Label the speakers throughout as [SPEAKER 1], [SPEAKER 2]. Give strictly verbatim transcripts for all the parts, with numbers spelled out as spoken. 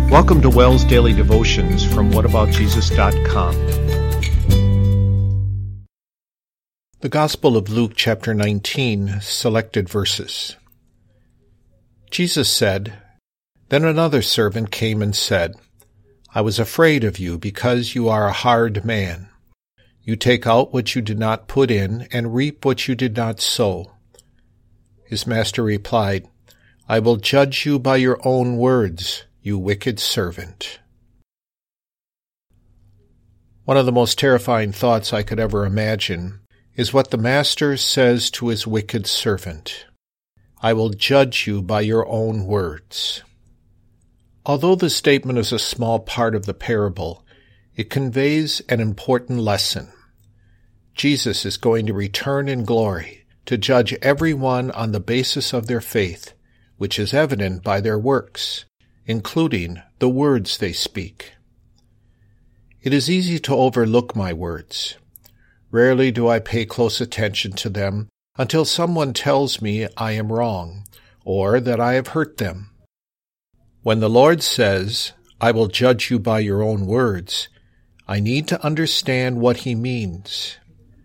[SPEAKER 1] Welcome to Wells Daily Devotions from what about jesus dot com. The Gospel of Luke, chapter nineteen, selected verses. Jesus said, "Then another servant came and said, 'I was afraid of you because you are a hard man. You take out what you did not put in and reap what you did not sow.' His master replied, 'I will judge you by your own words, you wicked servant.'" One of the most terrifying thoughts I could ever imagine is what the master says to his wicked servant. "I will judge you by your own words." Although the statement is a small part of the parable, it conveys an important lesson. Jesus is going to return in glory to judge everyone on the basis of their faith, which is evident by their works, including the words they speak. It is easy to overlook my words. Rarely do I pay close attention to them until someone tells me I am wrong, or that I have hurt them. When the Lord says, "I will judge you by your own words," I need to understand what he means.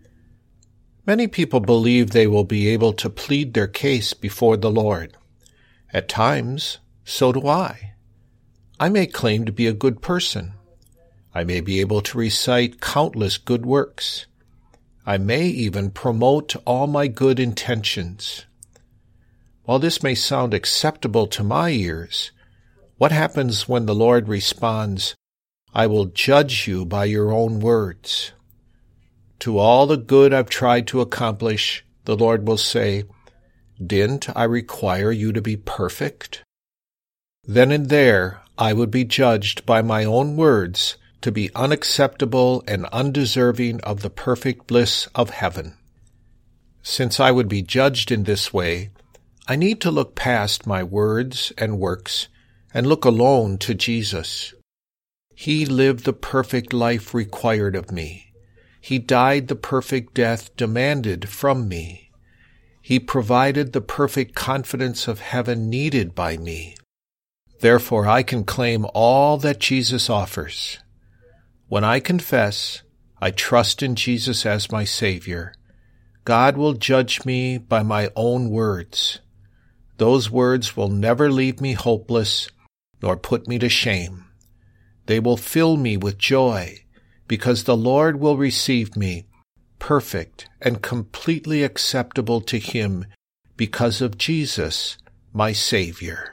[SPEAKER 1] Many people believe they will be able to plead their case before the Lord. At times, so do I. I may claim to be a good person. I may be able to recite countless good works. I may even promote all my good intentions. While this may sound acceptable to my ears, what happens when the Lord responds, "I will judge you by your own words"? To all the good I've tried to accomplish, the Lord will say, "Didn't I require you to be perfect?" Then and there, I would be judged by my own words to be unacceptable and undeserving of the perfect bliss of heaven. Since I would be judged in this way, I need to look past my words and works and look alone to Jesus. He lived the perfect life required of me. He died the perfect death demanded from me. He provided the perfect confidence of heaven needed by me. Therefore, I can claim all that Jesus offers. When I confess, I trust in Jesus as my Savior, God will judge me by my own words. Those words will never leave me hopeless nor put me to shame. They will fill me with joy because the Lord will receive me perfect and completely acceptable to Him because of Jesus, my Savior.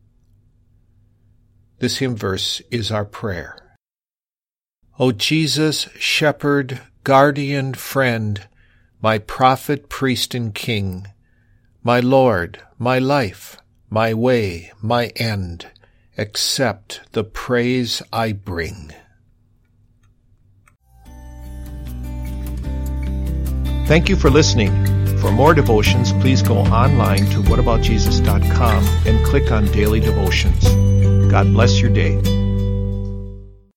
[SPEAKER 1] This hymn verse is our prayer. O Jesus, shepherd, guardian, friend, my prophet, priest, and king, my Lord, my life, my way, my end, accept the praise I bring. Thank you for listening. For more devotions, please go online to what about jesus dot com and click on Daily Devotions. God bless your day.